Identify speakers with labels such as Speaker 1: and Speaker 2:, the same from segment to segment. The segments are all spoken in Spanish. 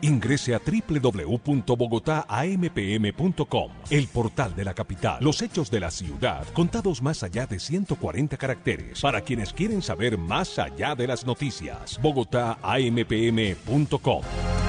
Speaker 1: Ingrese a www.bogotaampm.com, el portal de la capital. Los hechos de la ciudad, contados más allá de 140 caracteres. Para quienes quieren saber más allá de las noticias. bogotaampm.com.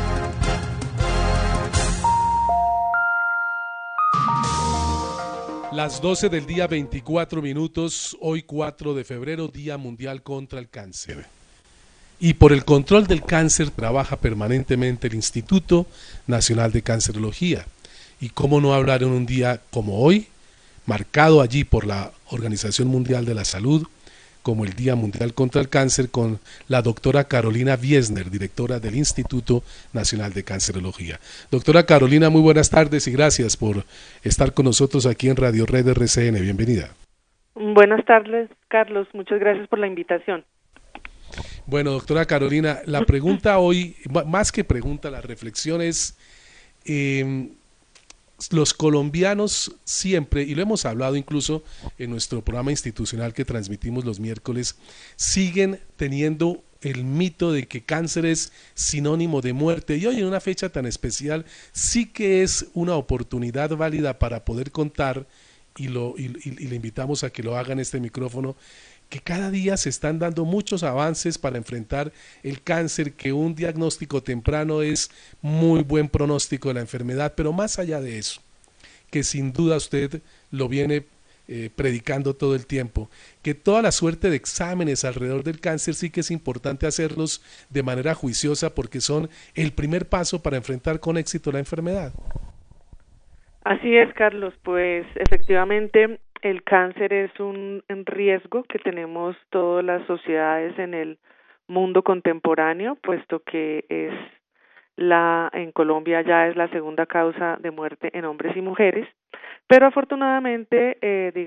Speaker 2: Las 12 del día 24 minutos, hoy 4 de febrero, Día Mundial contra el Cáncer. Y por el control del cáncer trabaja permanentemente el Instituto Nacional de Cancerología. Y cómo no hablar en un día como hoy, marcado allí por la Organización Mundial de la Salud, como el Día Mundial contra el Cáncer, con la doctora Carolina Wiesner, directora del Instituto Nacional de Cancerología. Doctora Carolina, muy buenas tardes y gracias por estar con nosotros aquí en Radio Red RCN. Bienvenida.
Speaker 3: Buenas tardes, Carlos. Muchas gracias por la invitación.
Speaker 2: Bueno, doctora Carolina, la pregunta hoy, más que pregunta, la reflexión es, los colombianos siempre, y lo hemos hablado incluso en nuestro programa institucional que transmitimos los miércoles, siguen teniendo el mito de que cáncer es sinónimo de muerte, y hoy en una fecha tan especial sí que es una oportunidad válida para poder contar, y le invitamos a que lo haga en este micrófono, que cada día se están dando muchos avances para enfrentar el cáncer, que un diagnóstico temprano es muy buen pronóstico de la enfermedad, pero más allá de eso, que sin duda usted lo viene predicando todo el tiempo, que toda la suerte de exámenes alrededor del cáncer sí que es importante hacerlos de manera juiciosa porque son el primer paso para enfrentar con éxito la enfermedad.
Speaker 3: Así es, Carlos, pues efectivamente el cáncer es un riesgo que tenemos todas las sociedades en el mundo contemporáneo, puesto que en Colombia ya es la segunda causa de muerte en hombres y mujeres, pero afortunadamente,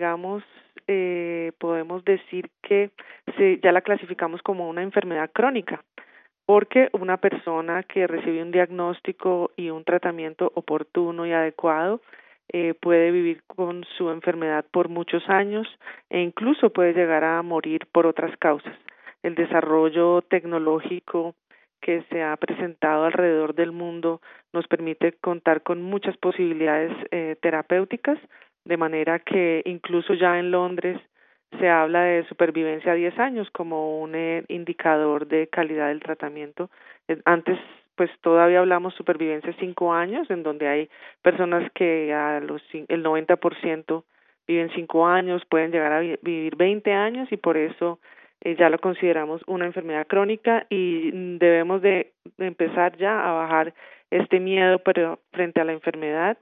Speaker 3: podemos decir que ya la clasificamos como una enfermedad crónica, porque una persona que recibe un diagnóstico y un tratamiento oportuno y adecuado puede vivir con su enfermedad por muchos años e incluso puede llegar a morir por otras causas. El desarrollo tecnológico que se ha presentado alrededor del mundo nos permite contar con muchas posibilidades terapéuticas, de manera que incluso ya en Londres se habla de supervivencia a 10 años como un indicador de calidad del tratamiento. Antes, pues todavía hablamos supervivencia 5 años, en donde hay personas que el 90% viven 5 años, pueden llegar a vivir 20 años y por eso ya lo consideramos una enfermedad crónica y debemos de empezar ya a bajar este miedo frente a la enfermedad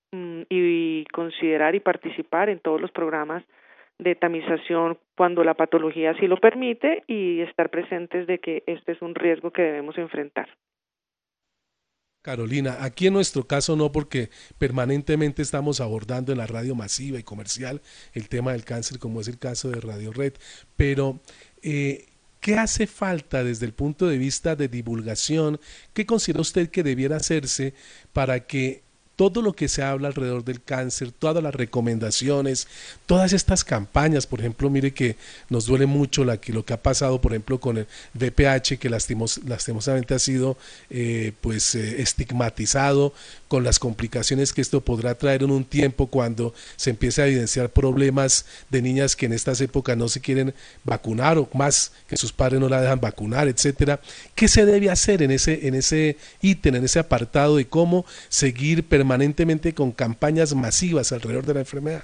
Speaker 3: y considerar y participar en todos los programas de tamización cuando la patología así lo permite y estar presentes de que este es un riesgo que debemos enfrentar.
Speaker 2: Carolina, aquí en nuestro caso no, porque permanentemente estamos abordando en la radio masiva y comercial el tema del cáncer, como es el caso de Radio Red, pero ¿qué hace falta desde el punto de vista de divulgación? ¿Qué considera usted que debiera hacerse para que todo lo que se habla alrededor del cáncer, todas las recomendaciones, todas estas campañas, por ejemplo, mire que nos duele mucho lo que ha pasado, por ejemplo, con el VPH, que lastimosamente ha sido estigmatizado, con las complicaciones que esto podrá traer en un tiempo cuando se empiece a evidenciar problemas de niñas que en estas épocas no se quieren vacunar o más que sus padres no la dejan vacunar, etcétera. ¿Qué se debe hacer en ese ítem, en ese apartado de cómo seguir permanentemente con campañas masivas alrededor de la enfermedad?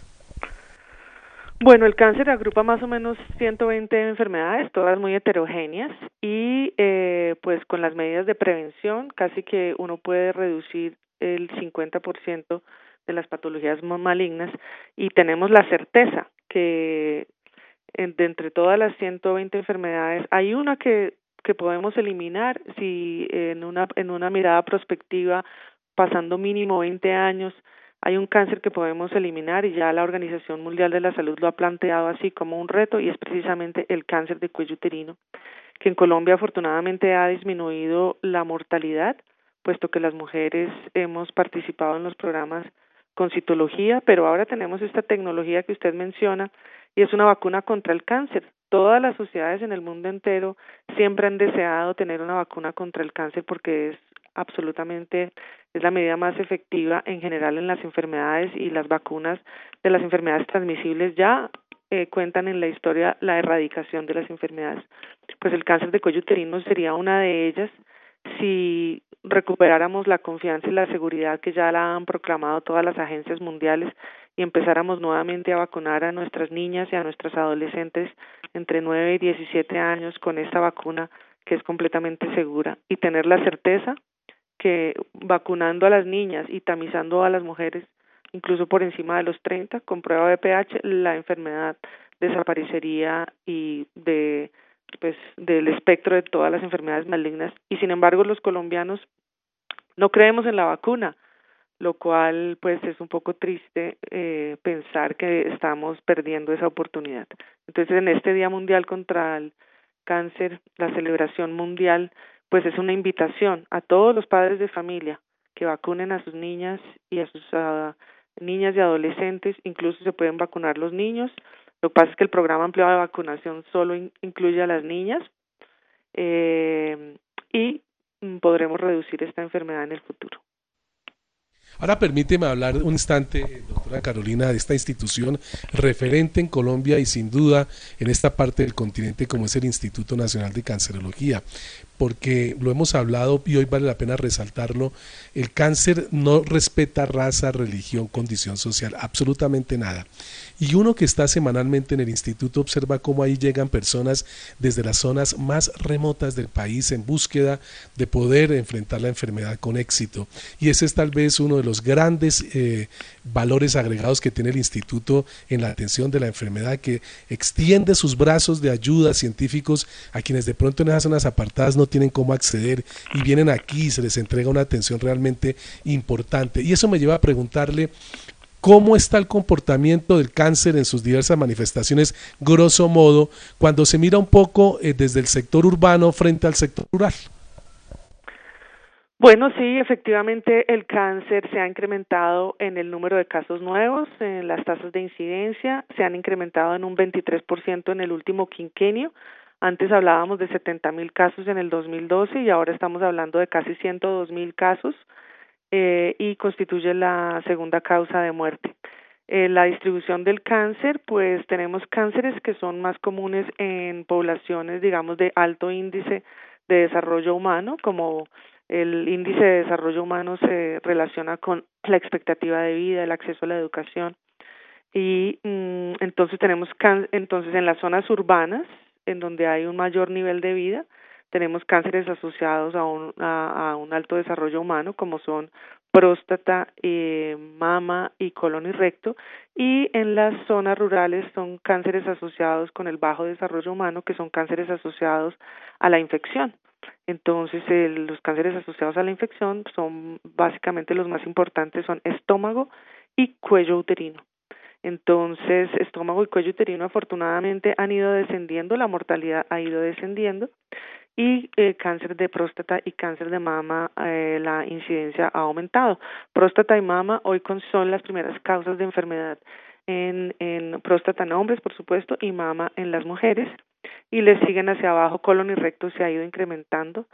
Speaker 3: Bueno, el cáncer agrupa más o menos 120 enfermedades, todas muy heterogéneas y pues con las medidas de prevención casi que uno puede reducir el 50% de las patologías malignas y tenemos la certeza que de entre todas las 120 enfermedades hay una que podemos eliminar si en una mirada prospectiva pasando mínimo 20 años hay un cáncer que podemos eliminar y ya la Organización Mundial de la Salud lo ha planteado así como un reto y es precisamente el cáncer de cuello uterino, que en Colombia afortunadamente ha disminuido la mortalidad, puesto que las mujeres hemos participado en los programas con citología, pero ahora tenemos esta tecnología que usted menciona y es una vacuna contra el cáncer. Todas las sociedades en el mundo entero siempre han deseado tener una vacuna contra el cáncer porque es absolutamente, es la medida más efectiva en general en las enfermedades, y las vacunas de las enfermedades transmisibles ya cuentan en la historia la erradicación de las enfermedades. Pues el cáncer de cuello uterino sería una de ellas si recuperáramos la confianza y la seguridad que ya la han proclamado todas las agencias mundiales y empezáramos nuevamente a vacunar a nuestras niñas y a nuestras adolescentes entre 9 y 17 años con esta vacuna que es completamente segura, y tener la certeza que vacunando a las niñas y tamizando a las mujeres, incluso por encima de los 30, con prueba de pH, la enfermedad desaparecería y del espectro de todas las enfermedades malignas. Y sin embargo, los colombianos no creemos en la vacuna, lo cual pues es un poco triste pensar que estamos perdiendo esa oportunidad. Entonces, en este Día Mundial contra el Cáncer, la celebración mundial, pues es una invitación a todos los padres de familia que vacunen a sus niñas y a sus niñas y adolescentes. Incluso se pueden vacunar los niños. Lo que pasa es que el programa ampliado de vacunación solo incluye a las niñas, y podremos reducir esta enfermedad en el futuro.
Speaker 2: Ahora permíteme hablar un instante, doctora Carolina, de esta institución referente en Colombia y sin duda en esta parte del continente, como es el Instituto Nacional de Cancerología, porque lo hemos hablado y hoy vale la pena resaltarlo. El cáncer no respeta raza, religión, condición social, absolutamente nada. Y uno que está semanalmente en el instituto observa cómo ahí llegan personas desde las zonas más remotas del país en búsqueda de poder enfrentar la enfermedad con éxito. Y ese es tal vez uno de los grandes valores agregados que tiene el instituto en la atención de la enfermedad, que extiende sus brazos de ayuda a científicos a quienes de pronto en esas zonas apartadas no tienen cómo acceder, y vienen aquí y se les entrega una atención realmente importante. Y eso me lleva a preguntarle: ¿cómo está el comportamiento del cáncer en sus diversas manifestaciones, grosso modo, cuando se mira un poco desde el sector urbano frente al sector rural?
Speaker 3: Bueno, sí, efectivamente el cáncer se ha incrementado en el número de casos nuevos, en las tasas de incidencia, se han incrementado en un 23% en el último quinquenio. Antes hablábamos de 70,000 casos en el 2012 y ahora estamos hablando de casi 102,000 casos. Y constituye la segunda causa de muerte. La distribución del cáncer, pues tenemos cánceres que son más comunes en poblaciones, digamos, de alto índice de desarrollo humano, como el índice de desarrollo humano se relaciona con la expectativa de vida, el acceso a la educación, y entonces tenemos entonces en las zonas urbanas, en donde hay un mayor nivel de vida, tenemos cánceres asociados a un alto desarrollo humano, como son próstata, mama y colon y recto, y en las zonas rurales son cánceres asociados con el bajo desarrollo humano, que son cánceres asociados a la infección. Entonces, los cánceres asociados a la infección son básicamente los más importantes, son estómago y cuello uterino. Entonces, estómago y cuello uterino afortunadamente han ido descendiendo, la mortalidad ha ido descendiendo, y cáncer de próstata y cáncer de mama, la incidencia ha aumentado. Próstata y mama hoy son las primeras causas de enfermedad en próstata en hombres, por supuesto, y mama en las mujeres, y le siguen hacia abajo. Colon y recto se ha ido incrementando.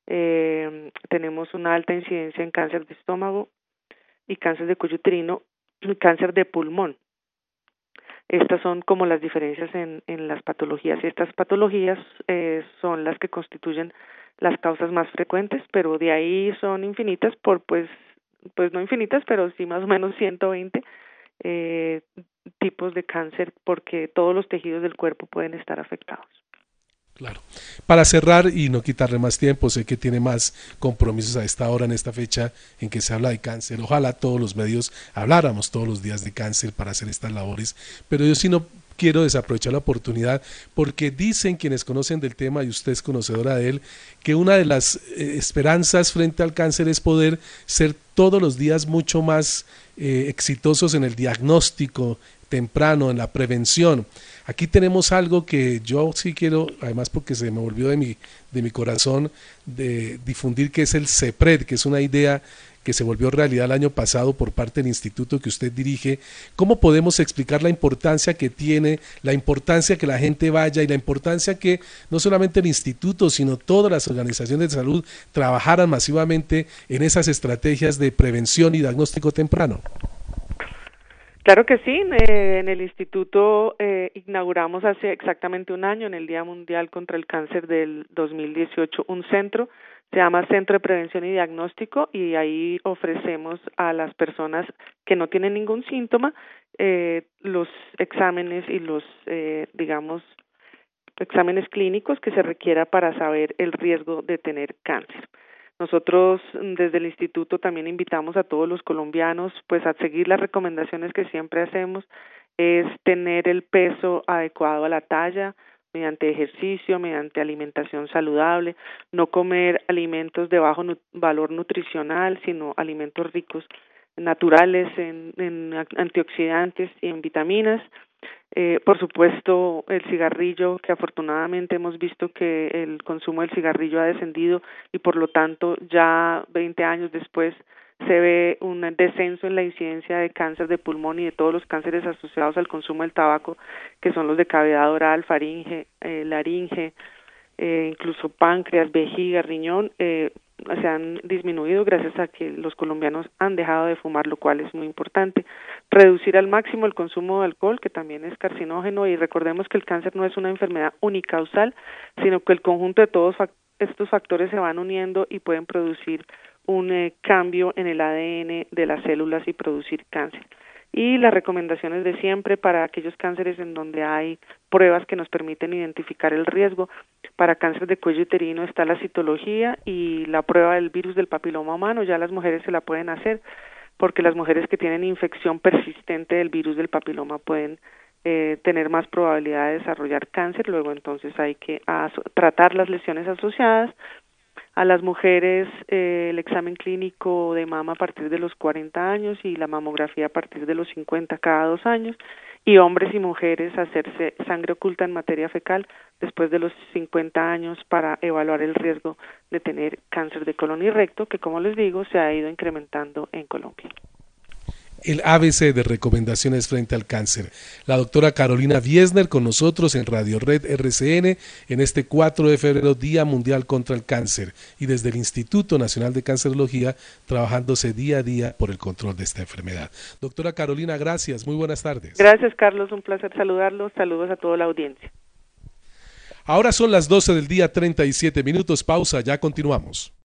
Speaker 3: Tenemos una alta incidencia en cáncer de estómago y cáncer de cuello uterino y cáncer de pulmón. Estas son como las diferencias en las patologías, y estas patologías son las que constituyen las causas más frecuentes, pero de ahí son infinitas, pues no infinitas, pero sí más o menos 120 tipos de cáncer, porque todos los tejidos del cuerpo pueden estar afectados.
Speaker 2: Claro. Para cerrar y no quitarle más tiempo, sé que tiene más compromisos a esta hora, en esta fecha en que se habla de cáncer. Ojalá todos los medios habláramos todos los días de cáncer para hacer estas labores, pero yo sí no quiero desaprovechar la oportunidad, porque dicen quienes conocen del tema, y usted es conocedora de él, que una de las esperanzas frente al cáncer es poder ser todos los días mucho más exitosos en el diagnóstico temprano, en la prevención. Aquí tenemos algo que yo sí quiero, además porque se me volvió de mi corazón, de difundir, que es el CEPRED, que es una idea que se volvió realidad el año pasado por parte del instituto que usted dirige, ¿cómo podemos explicar la importancia que tiene, la importancia que la gente vaya y la importancia que no solamente el instituto, sino todas las organizaciones de salud trabajaran masivamente en esas estrategias de prevención y diagnóstico temprano?
Speaker 3: Claro que sí, en el instituto inauguramos hace exactamente un año, en el Día Mundial contra el Cáncer del 2018, un centro, se llama Centro de Prevención y Diagnóstico, y ahí ofrecemos a las personas que no tienen ningún síntoma los exámenes y los, exámenes clínicos que se requiera para saber el riesgo de tener cáncer. Nosotros desde el instituto también invitamos a todos los colombianos pues a seguir las recomendaciones que siempre hacemos, es tener el peso adecuado a la talla mediante ejercicio, mediante alimentación saludable, no comer alimentos de bajo valor nutricional, sino alimentos ricos, naturales en antioxidantes y en vitaminas. Por supuesto, el cigarrillo, que afortunadamente hemos visto que el consumo del cigarrillo ha descendido y por lo tanto ya 20 años después se ve un descenso en la incidencia de cáncer de pulmón y de todos los cánceres asociados al consumo del tabaco, que son los de cavidad oral, faringe, laringe, incluso páncreas, vejiga, riñón, se han disminuido gracias a que los colombianos han dejado de fumar, lo cual es muy importante. Reducir al máximo el consumo de alcohol, que también es carcinógeno, y recordemos que el cáncer no es una enfermedad unicausal, sino que el conjunto de todos estos factores se van uniendo y pueden producir un cambio en el ADN de las células y producir cáncer. Y las recomendaciones de siempre para aquellos cánceres en donde hay pruebas que nos permiten identificar el riesgo. Para cáncer de cuello uterino está la citología y la prueba del virus del papiloma humano, ya las mujeres se la pueden hacer, porque las mujeres que tienen infección persistente del virus del papiloma pueden tener más probabilidad de desarrollar cáncer. Luego entonces hay que tratar las lesiones asociadas. A las mujeres el examen clínico de mama a partir de los 40 años y la mamografía a partir de los 50 cada 2 años, y hombres y mujeres hacerse sangre oculta en materia fecal después de los 50 años para evaluar el riesgo de tener cáncer de colon y recto, que como les digo se ha ido incrementando en Colombia.
Speaker 2: El ABC de recomendaciones frente al cáncer. La doctora Carolina Wiesner con nosotros en Radio Red RCN en este 4 de febrero, Día Mundial contra el Cáncer, y desde el Instituto Nacional de Cancerología trabajándose día a día por el control de esta enfermedad. Doctora Carolina, gracias, muy buenas tardes.
Speaker 3: Gracias, Carlos, un placer saludarlos, saludos a toda la audiencia.
Speaker 2: Ahora son las 12 del día, 37 minutos, pausa, ya continuamos.